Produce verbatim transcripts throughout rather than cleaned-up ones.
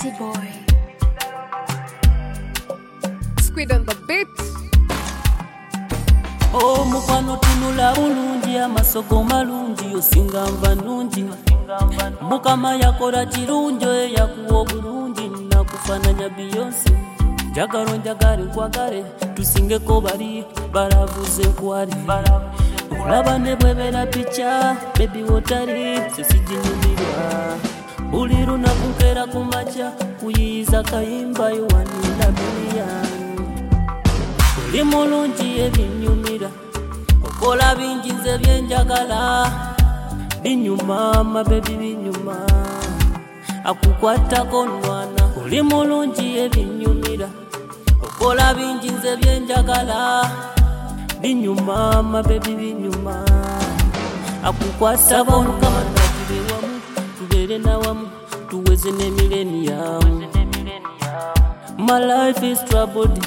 Dirty boy. Squid on the beat. Oh mukwano tunula bulungi amasoko malungi osinga nva nungi mukama yakola kirungi yakuwa obulungi nakufananya Beyonce njagalo njagale nkwagale tusingeko bali balavuze nkwali olaba ne bwebera picha baby wotali sisijinyumirwa buli lunaku nkera ku makya kuyiyiza kayimba yowanina biliyani oli mulungi ebinyumira okola bingi nze byenjagala binyuma amabebi binyuma akukwatako nwana oli mulungi ebinyumira okola bingi nze byenjagala binyuma amabebi binyuma akukwatako nwana tube wamu tubere nawamu tuweze n'emileniyamu. My life is troubled,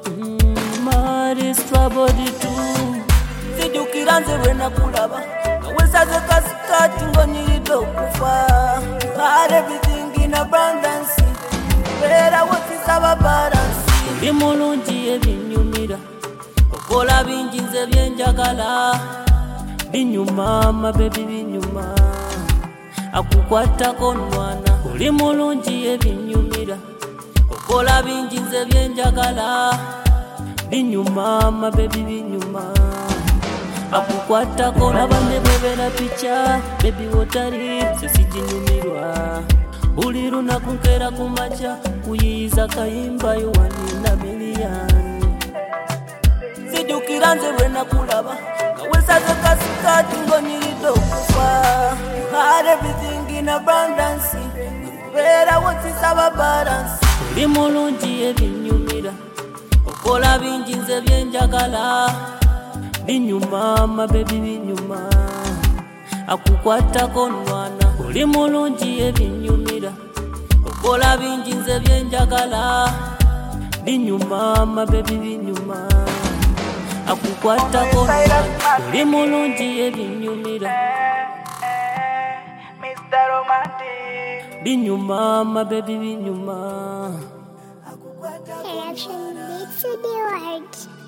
my is troubled too. Sijukira nze bwe nakulaba nawesaze kasikati ng'onyiridde okufa. Had everything in abundance, beera wosisaba balance. Oli mulungi ebinyumira okola bingi nze byenjagala binyuma amabebi binyuma akukwatako nwana oli mulungi ebinyumira okola bingi nze byenjagala binyuma amabebi binyuma akukwatako laba ne bwebera picha baby wotali sisijinyumirwa buli lunaku nkera ku makya kuyiyiza kayimba yowanina miliyani sijukira nze bwe nakulaba nawesaze kasikati ng'onyiridde okufa. Had everything in abundance, beera wosisaba balance. Oli mulungi ebinyumira okola bingi nze byenjagala binyuma amabebi binyuma akukwatako nwana oli mulungi ebinyumira okola bingi nze byenjagala binyuma amabebi binyuma akukwatako nwana oli mulungi ebinyumira Mister Romantic binyuma amabebi binyuma Reaction beats to the words.